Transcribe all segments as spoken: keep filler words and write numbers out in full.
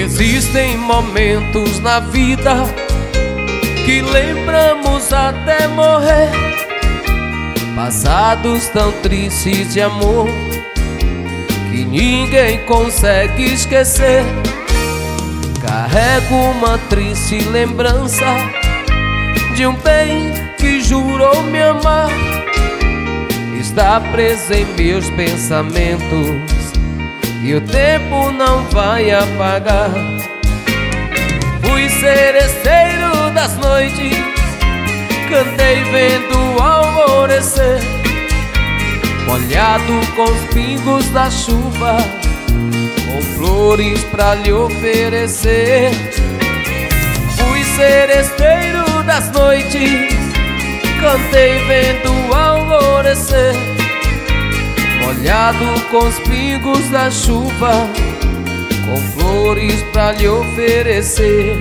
Existem momentos na vida que lembramos até morrer, passados tão tristes de amor que ninguém consegue esquecer. Carrego uma triste lembrança de um bem que jurou me amar. Está preso em meus pensamentos e o tempo não vai apagar. Fui seresteiro das noites, cantei vendo o alvorecer, molhado com os pingos da chuva, com flores pra lhe oferecer. Fui seresteiro das noites, cantei vendo o alvorecer, molhado com os pingos da chuva, com flores pra lhe oferecer.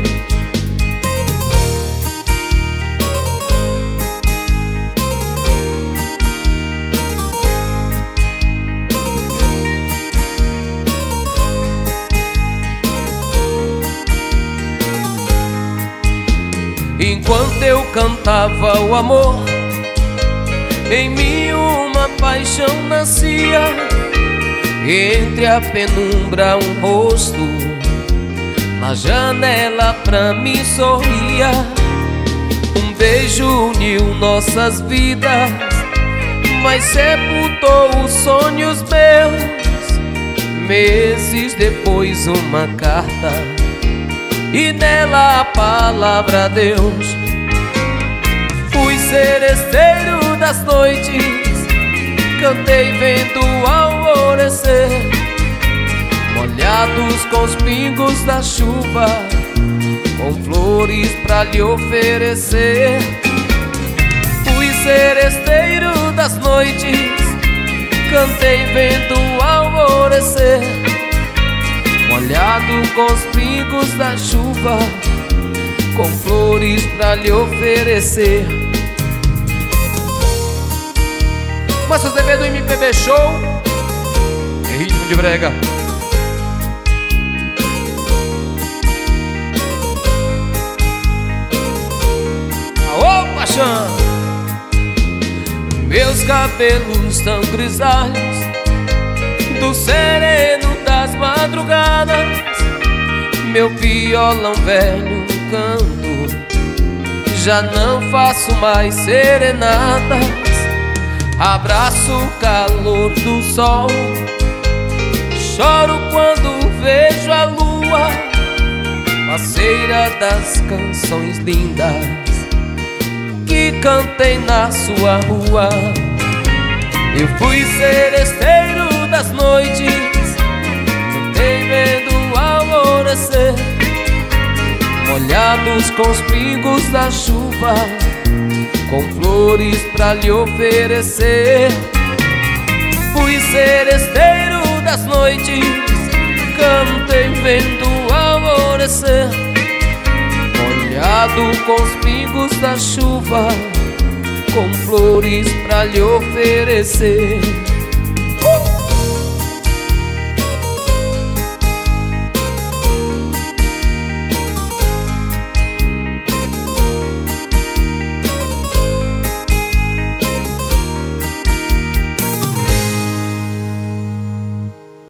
Enquanto eu cantava o amor, em mim uma paixão nascia. Entre a penumbra um rosto na janela pra mim sorria. Um beijo uniu nossas vidas, mas sepultou os sonhos meus. Meses depois uma carta e nela a palavra Deus. Fui seresteiro das noites, cantei vendo o alvorecer, molhados com os pingos da chuva, com flores pra lhe oferecer. Fui seresteiro das noites, cantei vendo o alvorecer, molhado com os pingos da chuva, com flores pra lhe oferecer. Márcio Azevedo, M P B Show, em ritmo de brega. Aô, paixão! Meus cabelos tão grisalhos do sereno das madrugadas, meu violão velho canto, já não faço mais serenadas. Abraço o calor do sol, choro quando vejo a lua, parceira das canções lindas que cantei na sua rua. Eu fui seresteiro das noites, cantei vendo o alvorecer, molhados com os pingos da chuva, com flores pra lhe oferecer. Fui seresteiro das noites, cantei vendo o alvorecer, molhado com os pingos da chuva, com flores pra lhe oferecer.